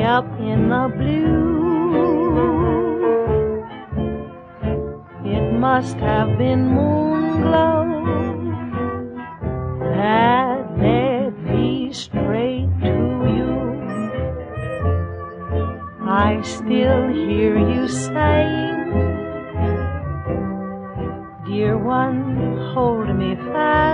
up in the blue. It must have been moon glow that led me straight to you. I still hear you saying, dear one, hold me fast.